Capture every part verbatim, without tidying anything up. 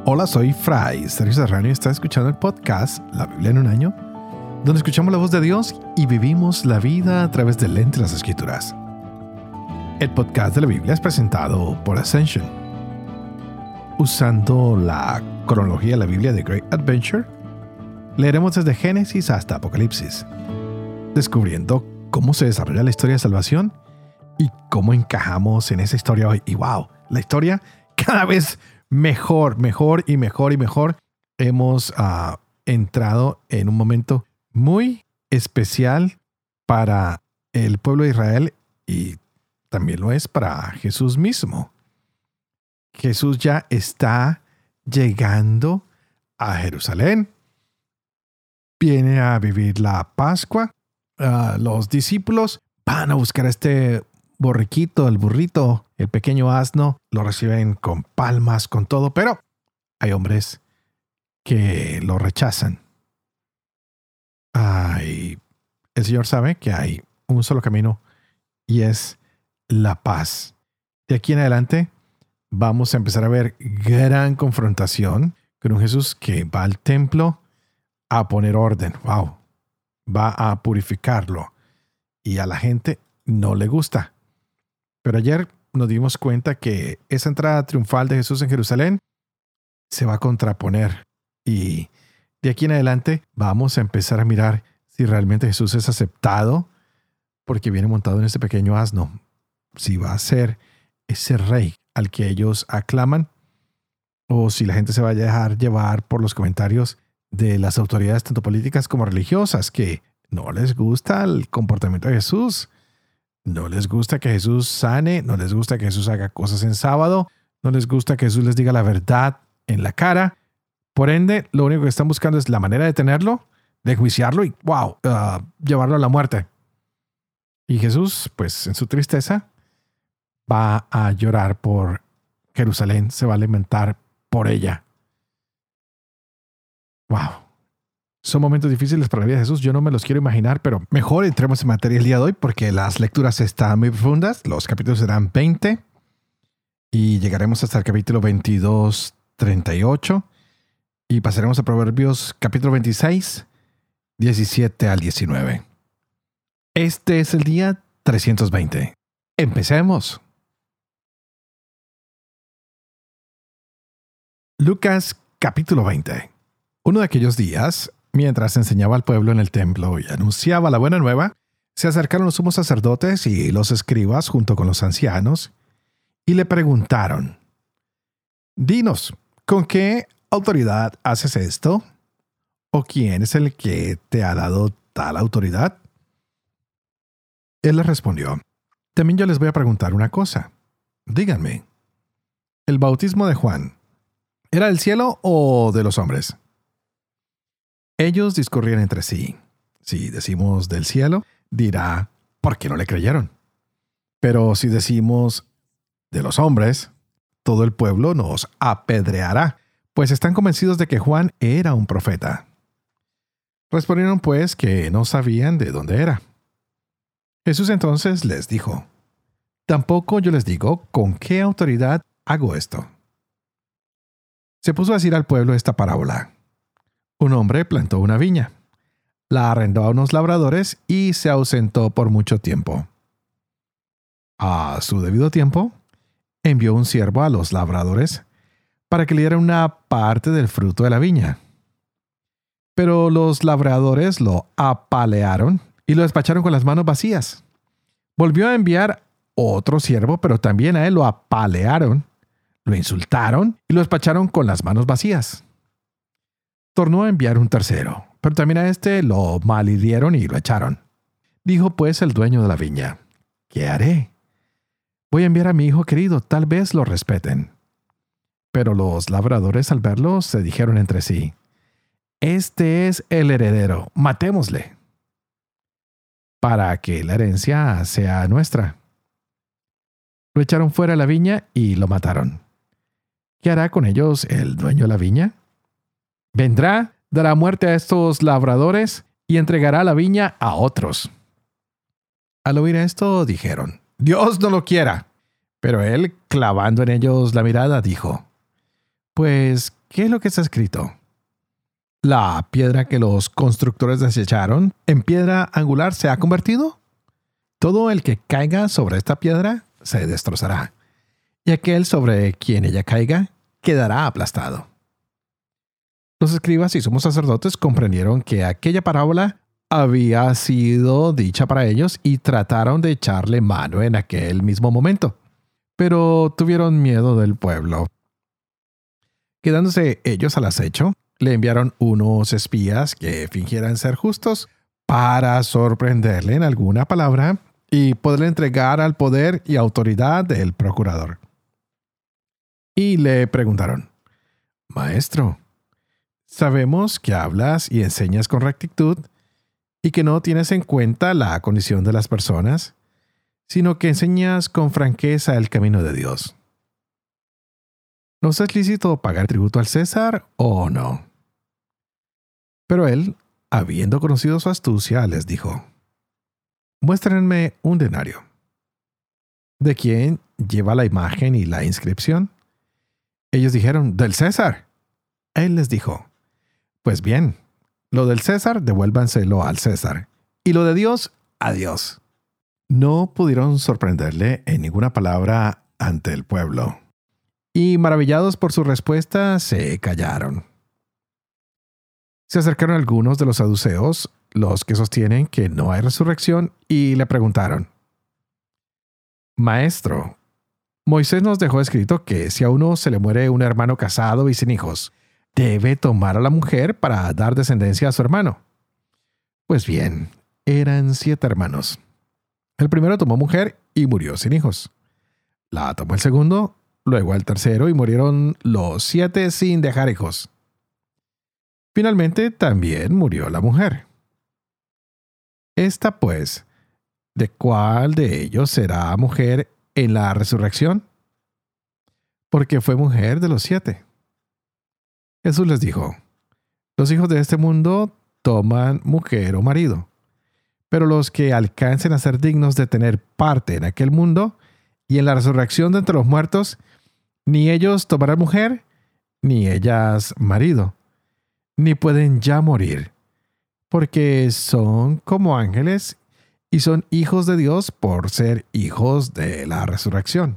Hola, soy Fray Sergio Serrano y está escuchando el podcast La Biblia en un año, donde escuchamos la voz de Dios y vivimos la vida a través del lente de las Escrituras. El podcast de la Biblia es presentado por Ascension. Usando la cronología de la Biblia de Great Adventure, leeremos desde Génesis hasta Apocalipsis, descubriendo cómo se desarrolla la historia de salvación y cómo encajamos en esa historia hoy. Y wow, la historia cada vez mejor, mejor y mejor y mejor. Hemos uh, entrado en un momento muy especial para el pueblo de Israel y también lo es para Jesús mismo. Jesús ya está llegando a Jerusalén. Viene a vivir la Pascua. Uh, los discípulos van a buscar a este borriquito, el burrito, el pequeño asno. Lo reciben con palmas, con todo, pero hay hombres que lo rechazan. Ay, el Señor sabe que hay un solo camino y es la paz. De aquí en adelante vamos a empezar a ver gran confrontación con un Jesús que va al templo a poner orden. Wow. Va a purificarlo. Y a la gente no le gusta. Pero ayer nos dimos cuenta que esa entrada triunfal de Jesús en Jerusalén se va a contraponer. Y de aquí en adelante vamos a empezar a mirar si realmente Jesús es aceptado porque viene montado en este pequeño asno. Si va a ser ese rey al que ellos aclaman o si la gente se va a dejar llevar por los comentarios de las autoridades tanto políticas como religiosas que no les gusta el comportamiento de Jesús. No les gusta que Jesús sane, no les gusta que Jesús haga cosas en sábado, no les gusta que Jesús les diga la verdad en la cara. Por ende, lo único que están buscando es la manera de tenerlo, de enjuiciarlo y, wow, uh, llevarlo a la muerte. Y Jesús, pues en su tristeza, va a llorar por Jerusalén, se va a lamentar por ella. Wow. Son momentos difíciles para la vida de Jesús. Yo no me los quiero imaginar, pero mejor entremos en materia el día de hoy porque las lecturas están muy profundas. Los capítulos serán veinte y llegaremos hasta el capítulo veintidós, treinta y ocho y pasaremos a Proverbios capítulo veintiséis, diecisiete al diecinueve. Este es el día trescientos veinte. Empecemos. Lucas capítulo veinte. Uno de aquellos días, mientras enseñaba al pueblo en el templo y anunciaba la buena nueva, se acercaron los sumos sacerdotes y los escribas junto con los ancianos y le preguntaron: «Dinos, ¿con qué autoridad haces esto? ¿O quién es el que te ha dado tal autoridad?» Él les respondió: «También yo les voy a preguntar una cosa. Díganme, ¿el bautismo de Juan era del cielo o de los hombres?» Ellos discurrían entre sí. Si decimos del cielo, dirá: ¿por qué no le creyeron? Pero si decimos de los hombres, todo el pueblo nos apedreará, pues están convencidos de que Juan era un profeta. Respondieron pues que no sabían de dónde era. Jesús entonces les dijo: «Tampoco yo les digo con qué autoridad hago esto». Se puso a decir al pueblo esta parábola. Un hombre plantó una viña, la arrendó a unos labradores y se ausentó por mucho tiempo. A su debido tiempo, envió un siervo a los labradores para que le dieran una parte del fruto de la viña. Pero los labradores lo apalearon y lo despacharon con las manos vacías. Volvió a enviar otro siervo, pero también a él lo apalearon, lo insultaron y lo despacharon con las manos vacías. Tornó a enviar un tercero, pero también a este lo malhirieron y lo echaron. Dijo pues el dueño de la viña: «¿Qué haré? Voy a enviar a mi hijo querido, tal vez lo respeten». Pero los labradores al verlo se dijeron entre sí: «Este es el heredero, matémosle, para que la herencia sea nuestra». Lo echaron fuera de la viña y lo mataron. ¿Qué hará con ellos el dueño de la viña? Vendrá, dará muerte a estos labradores y entregará la viña a otros. Al oír esto, dijeron: «Dios no lo quiera». Pero él, clavando en ellos la mirada, dijo: Pues, ¿qué es lo que está escrito? ¿La piedra que los constructores desecharon en piedra angular se ha convertido? Todo el que caiga sobre esta piedra se destrozará, y aquel sobre quien ella caiga quedará aplastado. Los escribas y sumos sacerdotes comprendieron que aquella parábola había sido dicha para ellos y trataron de echarle mano en aquel mismo momento, pero tuvieron miedo del pueblo. Quedándose ellos al acecho, le enviaron unos espías que fingieran ser justos para sorprenderle en alguna palabra y poderle entregar al poder y autoridad del procurador. Y le preguntaron: Maestro, sabemos que hablas y enseñas con rectitud y que no tienes en cuenta la condición de las personas, sino que enseñas con franqueza el camino de Dios. ¿Nos es lícito pagar tributo al César o no? Pero él, habiendo conocido su astucia, les dijo: Muéstrenme un denario. ¿De quién lleva la imagen y la inscripción? Ellos dijeron: del César. Él les dijo: Pues bien, lo del César devuélvanselo al César, y lo de Dios a Dios. No pudieron sorprenderle en ninguna palabra ante el pueblo, y maravillados por su respuesta, se callaron. Se acercaron algunos de los saduceos, los que sostienen que no hay resurrección, y le preguntaron: Maestro, Moisés nos dejó escrito que si a uno se le muere un hermano casado y sin hijos, debe tomar a la mujer para dar descendencia a su hermano. Pues bien, eran siete hermanos. El primero tomó mujer y murió sin hijos. La tomó el segundo, luego el tercero, y murieron los siete sin dejar hijos. Finalmente también murió la mujer. Esta, pues, ¿de cuál de ellos será mujer en la resurrección? Porque fue mujer de los siete. Jesús les dijo: Los hijos de este mundo toman mujer o marido, pero los que alcancen a ser dignos de tener parte en aquel mundo y en la resurrección de entre los muertos, ni ellos tomarán mujer, ni ellas marido, ni pueden ya morir, porque son como ángeles y son hijos de Dios por ser hijos de la resurrección.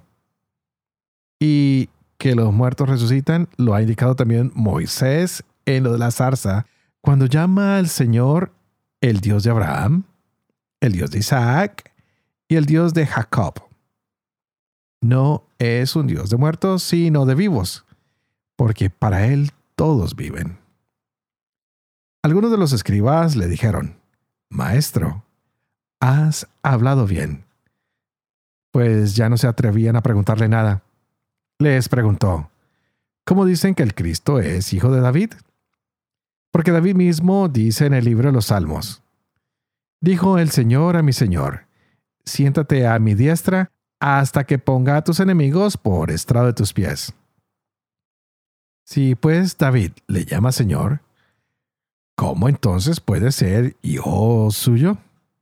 Y que los muertos resucitan lo ha indicado también Moisés en lo de la zarza, cuando llama al Señor el Dios de Abraham, el Dios de Isaac y el Dios de Jacob. No es un Dios de muertos, sino de vivos, porque para Él todos viven. Algunos de los escribas le dijeron: Maestro, has hablado bien. Pues ya no se atrevían a preguntarle nada. Les preguntó: ¿Cómo dicen que el Cristo es hijo de David? Porque David mismo dice en el libro de los Salmos: Dijo el Señor a mi Señor: Siéntate a mi diestra hasta que ponga a tus enemigos por estrado de tus pies. Si pues David le llama Señor, ¿cómo entonces puede ser hijo suyo?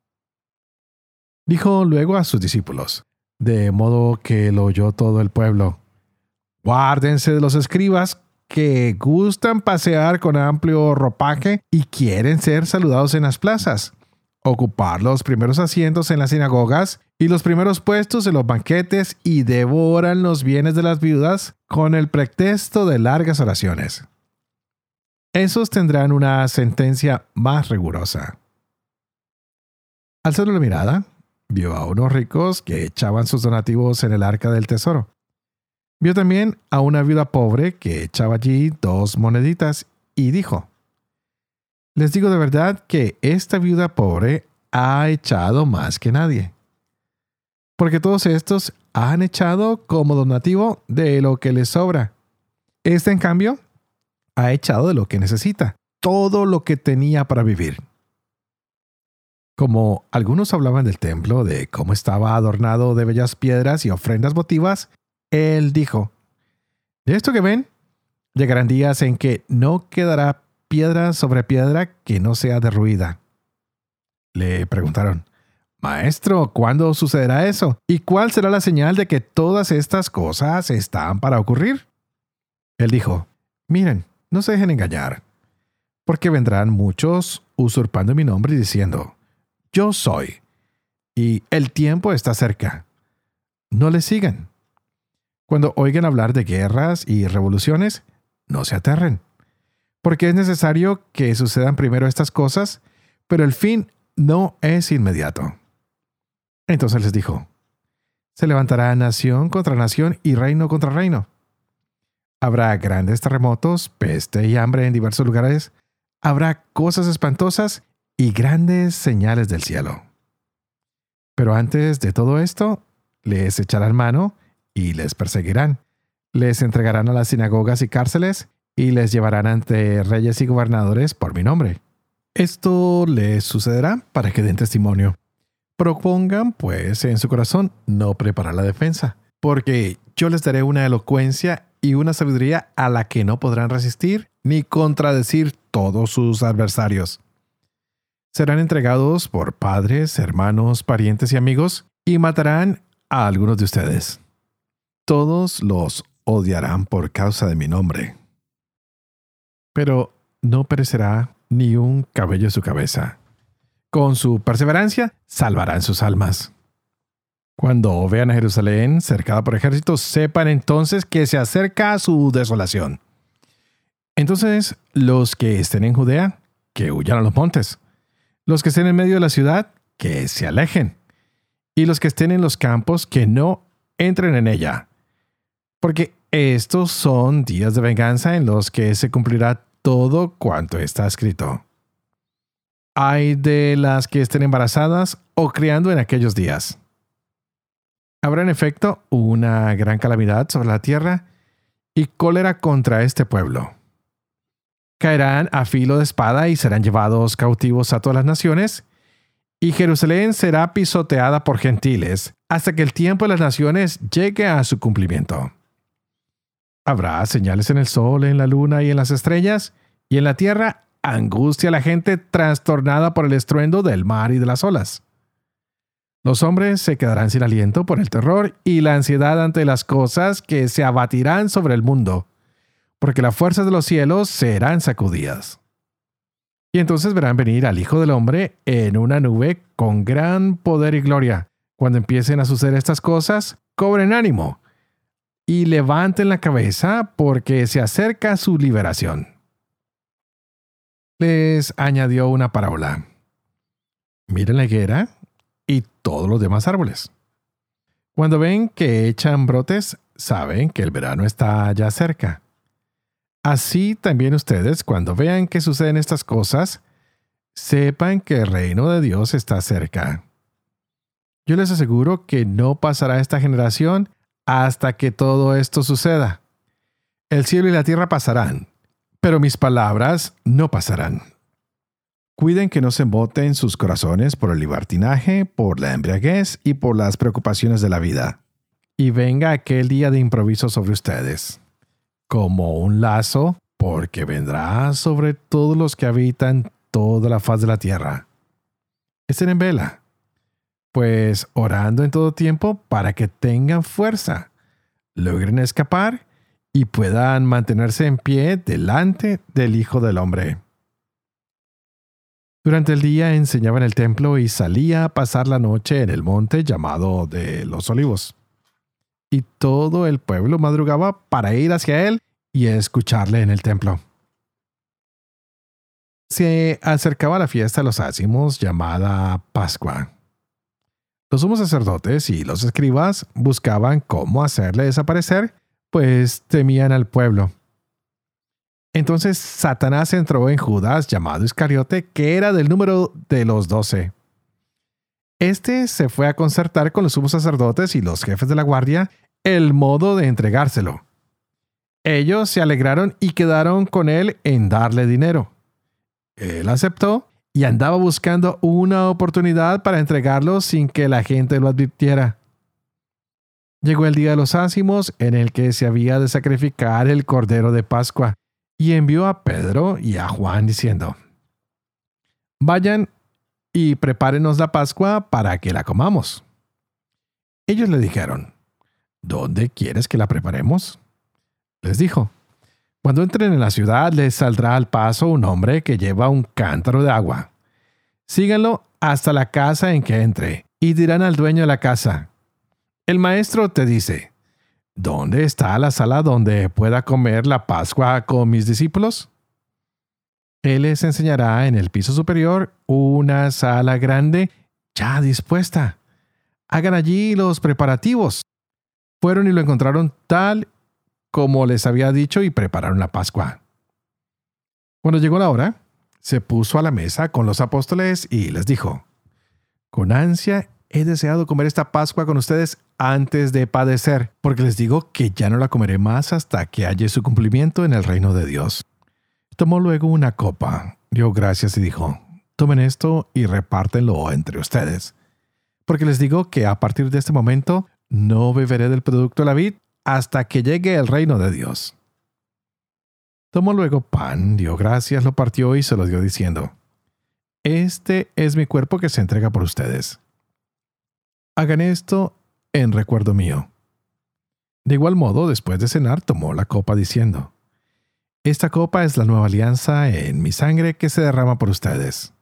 Dijo luego a sus discípulos, de modo que lo oyó todo el pueblo: Guárdense de los escribas que gustan pasear con amplio ropaje y quieren ser saludados en las plazas, ocupar los primeros asientos en las sinagogas y los primeros puestos en los banquetes, y devoran los bienes de las viudas con el pretexto de largas oraciones. Esos tendrán una sentencia más rigurosa. Alzando la mirada, vio a unos ricos que echaban sus donativos en el arca del tesoro. Vio también a una viuda pobre que echaba allí dos moneditas y dijo: Les digo de verdad que esta viuda pobre ha echado más que nadie, porque todos estos han echado como donativo de lo que les sobra. Esta, en cambio, ha echado de lo que necesita, todo lo que tenía para vivir. Como algunos hablaban del templo, de cómo estaba adornado de bellas piedras y ofrendas votivas, él dijo: De esto que ven, llegarán días en que no quedará piedra sobre piedra que no sea derruida. Le preguntaron: Maestro, ¿cuándo sucederá eso? ¿Y cuál será la señal de que todas estas cosas están para ocurrir? Él dijo, miren, no se dejen engañar, porque vendrán muchos usurpando mi nombre y diciendo, yo soy, y el tiempo está cerca. No les sigan. Cuando oigan hablar de guerras y revoluciones, no se aterren, porque es necesario que sucedan primero estas cosas, pero el fin no es inmediato. Entonces les dijo, se levantará nación contra nación y reino contra reino. Habrá grandes terremotos, peste y hambre en diversos lugares. Habrá cosas espantosas y grandes señales del cielo. Pero antes de todo esto, les echarán mano y les perseguirán. Les entregarán a las sinagogas y cárceles y les llevarán ante reyes y gobernadores por mi nombre. Esto les sucederá para que den testimonio. Propongan, pues, en su corazón no preparar la defensa, porque yo les daré una elocuencia y una sabiduría a la que no podrán resistir ni contradecir todos sus adversarios. Serán entregados por padres, hermanos, parientes y amigos, y matarán a algunos de ustedes. Todos los odiarán por causa de mi nombre. Pero no perecerá ni un cabello de su cabeza. Con su perseverancia, salvarán sus almas. Cuando vean a Jerusalén cercada por ejércitos, sepan entonces que se acerca su desolación. Entonces, los que estén en Judea, que huyan a los montes. Los que estén en medio de la ciudad, que se alejen. Y los que estén en los campos, que no entren en ella. Porque estos son días de venganza en los que se cumplirá todo cuanto está escrito. Ay de las que estén embarazadas o criando en aquellos días. Habrá en efecto una gran calamidad sobre la tierra y cólera contra este pueblo. Caerán a filo de espada y serán llevados cautivos a todas las naciones, y Jerusalén será pisoteada por gentiles hasta que el tiempo de las naciones llegue a su cumplimiento. Habrá señales en el sol, en la luna y en las estrellas, y en la tierra angustia a la gente trastornada por el estruendo del mar y de las olas. Los hombres se quedarán sin aliento por el terror y la ansiedad ante las cosas que se abatirán sobre el mundo, porque las fuerzas de los cielos serán sacudidas. Y entonces verán venir al Hijo del Hombre en una nube con gran poder y gloria. Cuando empiecen a suceder estas cosas, cobren ánimo y levanten la cabeza porque se acerca su liberación. Les añadió una parábola. Miren la higuera y todos los demás árboles. Cuando ven que echan brotes, saben que el verano está ya cerca. Así también ustedes, cuando vean que suceden estas cosas, sepan que el reino de Dios está cerca. Yo les aseguro que no pasará esta generación hasta que todo esto suceda. El cielo y la tierra pasarán, pero mis palabras no pasarán. Cuiden que no se emboten sus corazones por el libertinaje, por la embriaguez y por las preocupaciones de la vida. Y venga aquel día de improviso sobre ustedes, como un lazo, porque vendrá sobre todos los que habitan toda la faz de la tierra. Estén en vela, pues orando en todo tiempo para que tengan fuerza, logren escapar y puedan mantenerse en pie delante del Hijo del Hombre. Durante el día enseñaba en el templo y salía a pasar la noche en el monte llamado de los Olivos. Y todo el pueblo madrugaba para ir hacia él y escucharle en el templo. Se acercaba la fiesta de los ácimos llamada Pascua. Los sumos sacerdotes y los escribas buscaban cómo hacerle desaparecer, pues temían al pueblo. Entonces Satanás entró en Judas, llamado Iscariote, que era del número de los doce. Este se fue a concertar con los sumos sacerdotes y los jefes de la guardia el modo de entregárselo. Ellos se alegraron y quedaron con él en darle dinero. Él aceptó y andaba buscando una oportunidad para entregarlo sin que la gente lo advirtiera. Llegó el día de los ácimos en el que se había de sacrificar el cordero de Pascua, y envió a Pedro y a Juan diciendo: vayan y prepárenos la Pascua para que la comamos. Ellos le dijeron: ¿dónde quieres que la preparemos? Les dijo: Cuando entren en la ciudad, les saldrá al paso un hombre que lleva un cántaro de agua. Síganlo hasta la casa en que entre, y dirán al dueño de la casa: el maestro te dice, ¿dónde está la sala donde pueda comer la Pascua con mis discípulos? Él les enseñará en el piso superior una sala grande ya dispuesta. Hagan allí los preparativos. Fueron y lo encontraron tal como les había dicho y prepararon la Pascua. Cuando llegó la hora, se puso a la mesa con los apóstoles y les dijo: con ansia he deseado comer esta Pascua con ustedes antes de padecer, porque les digo que ya no la comeré más hasta que haya su cumplimiento en el reino de Dios. Tomó luego una copa, dio gracias y dijo: tomen esto y repártenlo entre ustedes, porque les digo que a partir de este momento no beberé del producto de la vid hasta que llegue el reino de Dios. Tomó luego pan, dio gracias, lo partió y se lo dio diciendo: este es mi cuerpo que se entrega por ustedes. Hagan esto en recuerdo mío. De igual modo, después de cenar, tomó la copa diciendo: esta copa es la nueva alianza en mi sangre que se derrama por ustedes.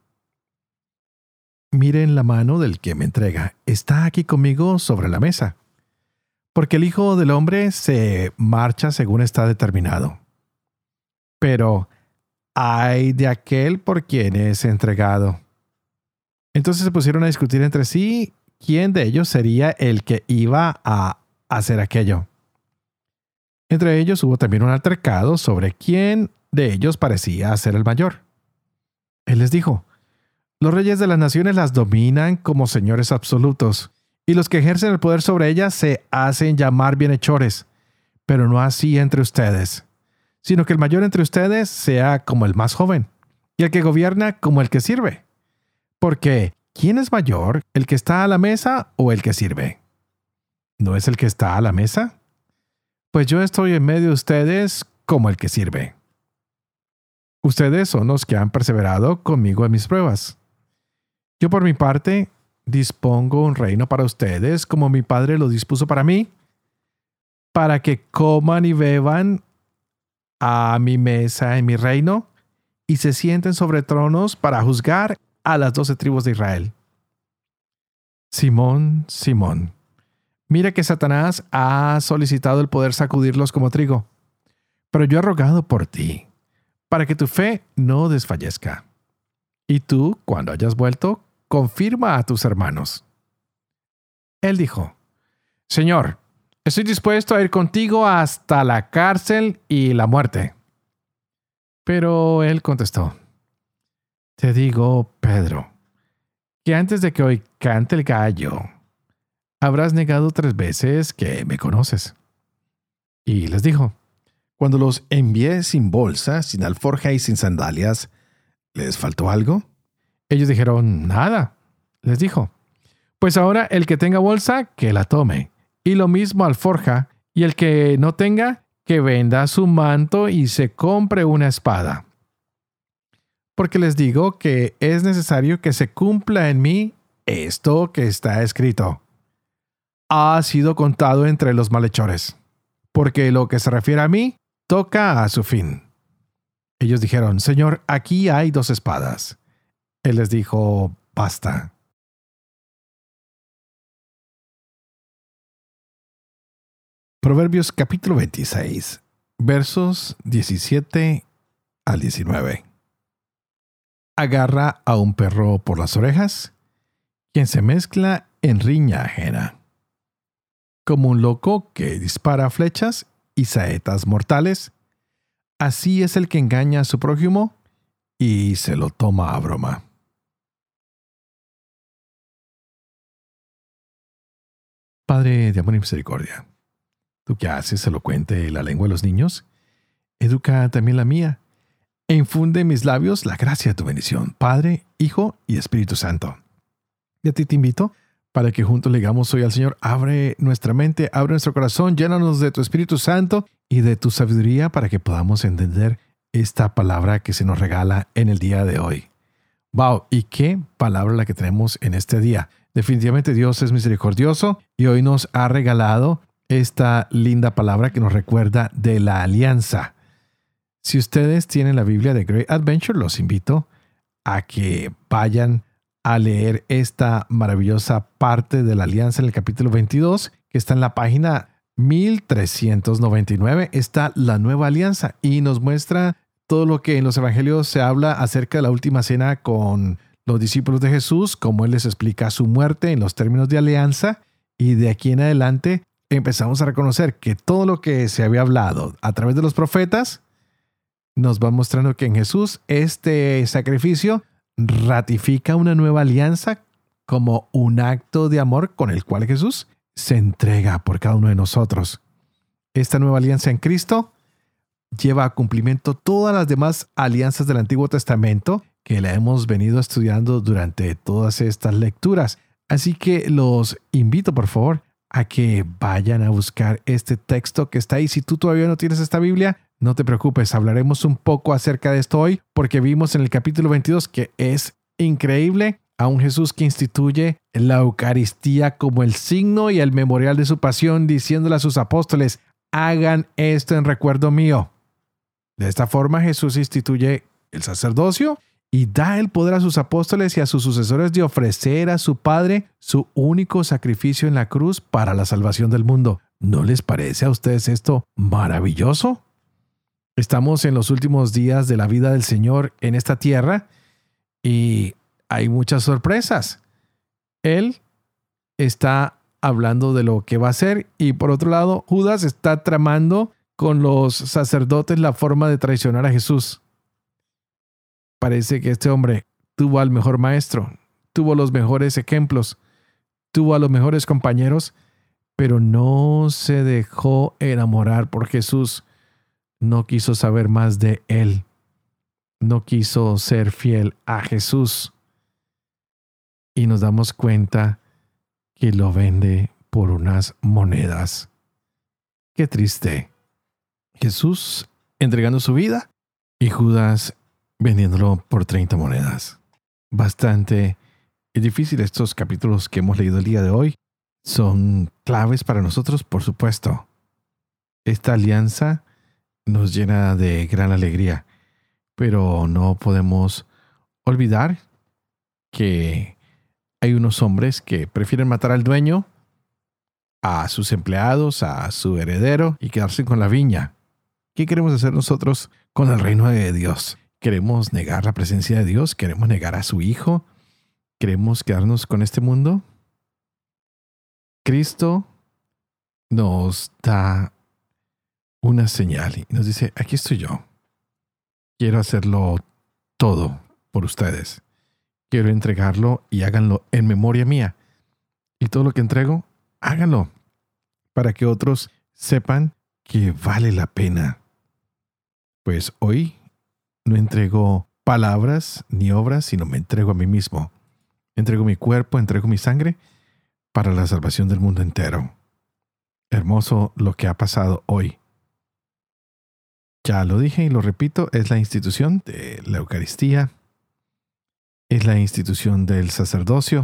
Miren la mano del que me entrega. Está aquí conmigo sobre la mesa. Porque el Hijo del Hombre se marcha según está determinado. Pero ay de aquel por quien es entregado. Entonces se pusieron a discutir entre sí quién de ellos sería el que iba a hacer aquello. Entre ellos hubo también un altercado sobre quién de ellos parecía ser el mayor. Él les dijo: los reyes de las naciones las dominan como señores absolutos, y los que ejercen el poder sobre ellas se hacen llamar bienhechores, pero no así entre ustedes, sino que el mayor entre ustedes sea como el más joven, y el que gobierna como el que sirve. Porque, ¿quién es mayor, el que está a la mesa o el que sirve? ¿No es el que está a la mesa? Pues yo estoy en medio de ustedes como el que sirve. Ustedes son los que han perseverado conmigo en mis pruebas. Yo por mi parte dispongo un reino para ustedes como mi Padre lo dispuso para mí, para que coman y beban a mi mesa en mi reino y se sienten sobre tronos para juzgar a las doce tribus de Israel. Simón, Simón, mira que Satanás ha solicitado el poder sacudirlos como trigo, pero yo he rogado por ti, para que tu fe no desfallezca. Y tú, cuando hayas vuelto, confirma a tus hermanos. Él dijo: Señor, estoy dispuesto a ir contigo hasta la cárcel y la muerte. Pero él contestó: te digo, Pedro, que antes de que hoy cante el gallo, habrás negado tres veces que me conoces. Y les dijo: cuando los envié sin bolsa, sin alforja y sin sandalias, ¿les faltó algo? Ellos dijeron: nada. Les dijo: pues ahora el que tenga bolsa, que la tome, y lo mismo alforja, y el que no tenga, que venda su manto y se compre una espada. Porque les digo que es necesario que se cumpla en mí esto que está escrito: ha sido contado entre los malhechores, porque lo que se refiere a mí toca a su fin. Ellos dijeron: Señor, aquí hay dos espadas. Él les dijo: basta. Proverbios capítulo veintiséis, versos diecisiete al diecinueve. Agarra a un perro por las orejas, quien se mezcla en riña ajena. Como un loco que dispara flechas y saetas mortales, así es el que engaña a su prójimo y se lo toma a broma. Padre de amor y misericordia, tú que haces elocuente la lengua de los niños, educa también la mía, e infunde en mis labios la gracia de tu bendición, Padre, Hijo y Espíritu Santo. Y a ti te invito para que juntos le digamos hoy al Señor: abre nuestra mente, abre nuestro corazón, llénanos de tu Espíritu Santo y de tu sabiduría para que podamos entender esta palabra que se nos regala en el día de hoy. ¡Wow! ¿Y qué palabra la que tenemos en este día? Definitivamente Dios es misericordioso y hoy nos ha regalado esta linda palabra que nos recuerda de la alianza. Si ustedes tienen la Biblia de Great Adventure, los invito a que vayan a leer esta maravillosa parte de la alianza en el capítulo veintidós, que está en la página mil trescientos noventa y nueve. Está la nueva alianza y nos muestra todo lo que en los evangelios se habla acerca de la última cena con los discípulos de Jesús, cómo Él les explica su muerte en los términos de alianza, y de aquí en adelante empezamos a reconocer que todo lo que se había hablado a través de los profetas nos va mostrando que en Jesús este sacrificio ratifica una nueva alianza como un acto de amor con el cual Jesús se entrega por cada uno de nosotros. Esta nueva alianza en Cristo lleva a cumplimiento todas las demás alianzas del Antiguo Testamento que la hemos venido estudiando durante todas estas lecturas. Así que los invito, por favor, a que vayan a buscar este texto que está ahí. Si tú todavía no tienes esta Biblia, no te preocupes, hablaremos un poco acerca de esto hoy, porque vimos en el capítulo veintidós que es increíble a un Jesús que instituye la Eucaristía como el signo y el memorial de su pasión, diciéndole a sus apóstoles, hagan esto en recuerdo mío. De esta forma Jesús instituye el sacerdocio y da el poder a sus apóstoles y a sus sucesores de ofrecer a su Padre su único sacrificio en la cruz para la salvación del mundo. ¿No les parece a ustedes esto maravilloso? Estamos en los últimos días de la vida del Señor en esta tierra y hay muchas sorpresas. Él está hablando de lo que va a hacer y por otro lado, Judas está tramando con los sacerdotes la forma de traicionar a Jesús. Parece que este hombre tuvo al mejor maestro, tuvo los mejores ejemplos, tuvo a los mejores compañeros, pero no se dejó enamorar por Jesús. No quiso saber más de él. No quiso ser fiel a Jesús. Y nos damos cuenta que lo vende por unas monedas. Qué triste. Jesús entregando su vida y Judas vendiéndolo por treinta monedas. Bastante difícil estos capítulos que hemos leído el día de hoy. Son claves para nosotros, por supuesto. Esta alianza nos llena de gran alegría, pero no podemos olvidar que hay unos hombres que prefieren matar al dueño, a sus empleados, a su heredero y quedarse con la viña. ¿Qué queremos hacer nosotros con el reino de Dios? ¿Queremos negar la presencia de Dios? ¿Queremos negar a su Hijo? ¿Queremos quedarnos con este mundo? Cristo nos da una señal y nos dice, aquí estoy yo. Quiero hacerlo todo por ustedes. Quiero entregarlo y háganlo en memoria mía. Y todo lo que entrego, háganlo para que otros sepan que vale la pena. Pues hoy no entrego palabras ni obras, sino me entrego a mí mismo. Entrego mi cuerpo, entrego mi sangre para la salvación del mundo entero. Hermoso lo que ha pasado hoy. Ya lo dije y lo repito, es la institución de la Eucaristía, es la institución del sacerdocio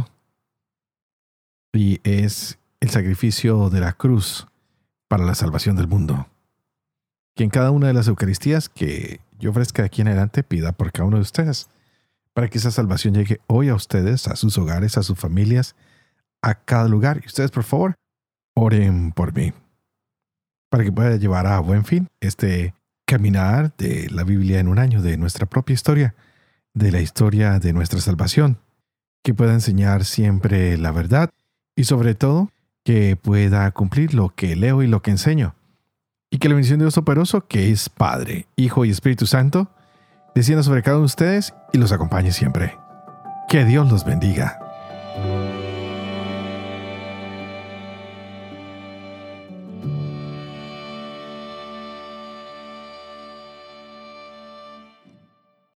y es el sacrificio de la cruz para la salvación del mundo. Que en cada una de las Eucaristías que yo ofrezca de aquí en adelante pida por cada uno de ustedes, para que esa salvación llegue hoy a ustedes, a sus hogares, a sus familias, a cada lugar. Y ustedes, por favor, oren por mí, para que pueda llevar a buen fin este caminar de la Biblia en un año, de nuestra propia historia, de la historia de nuestra salvación, que pueda enseñar siempre la verdad y sobre todo que pueda cumplir lo que leo y lo que enseño. Y que la bendición de Dios Todopoderoso, que es Padre, Hijo y Espíritu Santo, descienda sobre cada uno de ustedes y los acompañe siempre. Que Dios los bendiga.